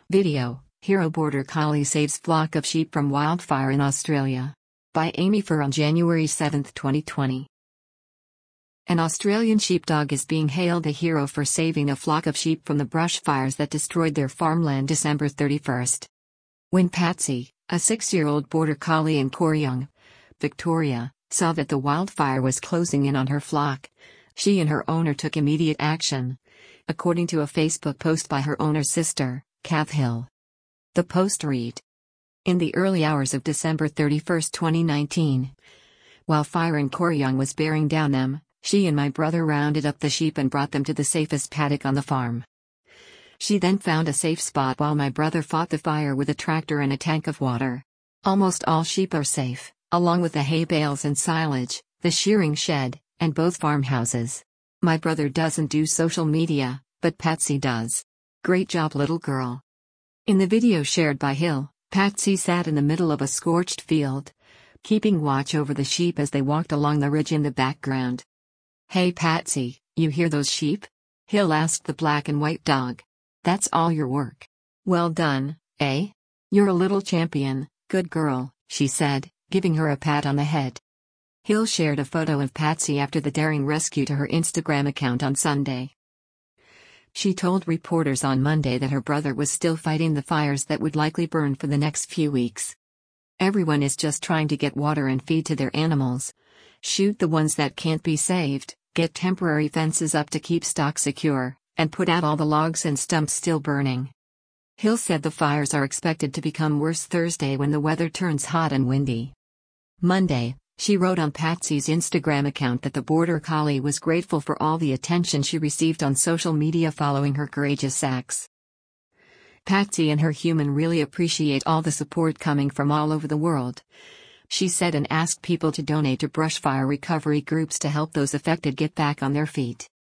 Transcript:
Video: Hero Border Collie saves flock of sheep from wildfire in Australia. By Amy Furr on January 7, 2020. An Australian sheepdog is being hailed a hero for saving a flock of sheep from the brush fires that destroyed their farmland December 31. When Patsy, a 6-year-old border collie in Corryong, Victoria, saw that the wildfire was closing in on her flock, she and her owner took immediate action, according to a Facebook post by her owner's sister, Kath Hill. The post read: In the early hours of December 31, 2019, while fire in Corryong was bearing down them, she and my brother rounded up the sheep and brought them to the safest paddock on the farm. She then found a safe spot while my brother fought the fire with a tractor and a tank of water. Almost all sheep are safe, along with the hay bales and silage, the shearing shed, and both farmhouses. My brother doesn't do social media, but Patsy does. Great job, little girl. In the video shared by Hill, Patsy sat in the middle of a scorched field, keeping watch over the sheep as they walked along the ridge in the background. Hey Patsy, you hear those sheep? Hill asked the black and white dog. That's all your work. Well done, eh? You're a little champion, good girl, she said, giving her a pat on the head. Hill shared a photo of Patsy after the daring rescue to her Instagram account on Sunday. She told reporters on Monday that her brother was still fighting the fires that would likely burn for the next few weeks. Everyone is just trying to get water and feed to their animals, shoot the ones that can't be saved, get temporary fences up to keep stock secure, and put out all the logs and stumps still burning. Hill said the fires are expected to become worse Thursday when the weather turns hot and windy. Monday, she wrote on Patsy's Instagram account that the border collie was grateful for all the attention she received on social media following her courageous acts. Patsy and her human really appreciate all the support coming from all over the world, she said, and asked people to donate to brush fire recovery groups to help those affected get back on their feet.